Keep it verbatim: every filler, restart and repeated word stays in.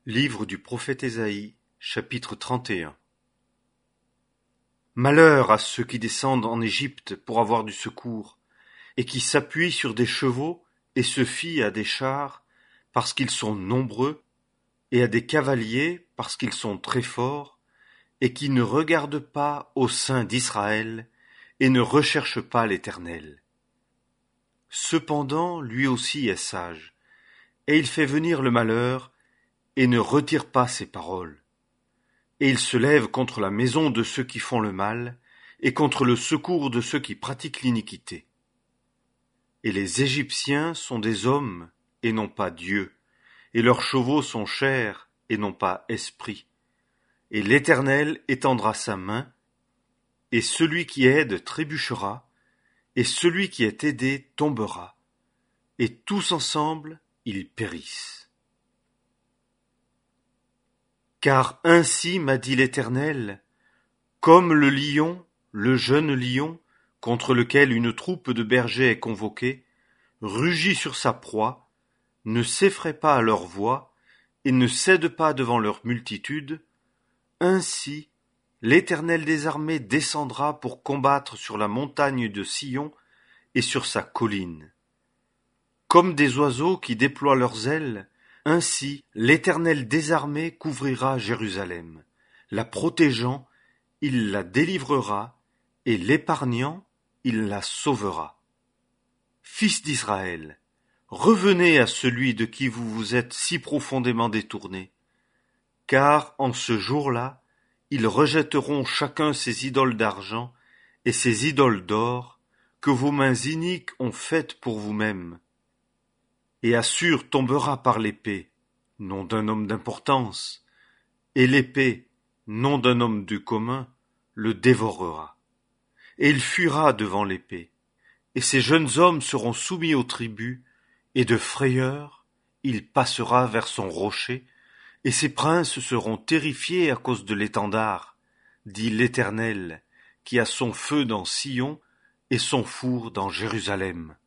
Livre du prophète Ésaïe, chapitre trente et un. Malheur à ceux qui descendent en Égypte pour avoir du secours, et qui s'appuient sur des chevaux et se fient à des chars, parce qu'ils sont nombreux, et à des cavaliers, parce qu'ils sont très forts, et qui ne regardent pas au sein d'Israël, et ne recherchent pas l'Éternel. Cependant, lui aussi est sage, et il fait venir le malheur, et ne retire pas ses paroles. Et il se lève contre la maison de ceux qui font le mal, et contre le secours de ceux qui pratiquent l'iniquité. Et les Égyptiens sont des hommes, et non pas Dieu, et leurs chevaux sont chair, et non pas esprit. Et l'Éternel étendra sa main, et celui qui aide trébuchera, et celui qui est aidé tombera, et tous ensemble ils périssent. Car ainsi m'a dit l'Éternel, comme le lion, le jeune lion, contre lequel une troupe de bergers est convoquée, rugit sur sa proie, ne s'effraie pas à leur voix, et ne cède pas devant leur multitude, ainsi l'Éternel des armées descendra pour combattre sur la montagne de Sion et sur sa colline. Comme des oiseaux qui déploient leurs ailes, ainsi l'Éternel des armées couvrira Jérusalem. La protégeant, il la délivrera, et l'épargnant, il la sauvera. Fils d'Israël, revenez à celui de qui vous vous êtes si profondément détournés, car en ce jour-là, ils rejetteront chacun ses idoles d'argent et ses idoles d'or que vos mains iniques ont faites pour vous-mêmes. Et Assur tombera par l'épée, non d'un homme d'importance, et l'épée, non d'un homme du commun, le dévorera. Et il fuira devant l'épée, et ces jeunes hommes seront soumis aux tribus, et de frayeur, il passera vers son rocher, et ses princes seront terrifiés à cause de l'étendard, dit l'Éternel, qui a son feu dans Sion et son four dans Jérusalem.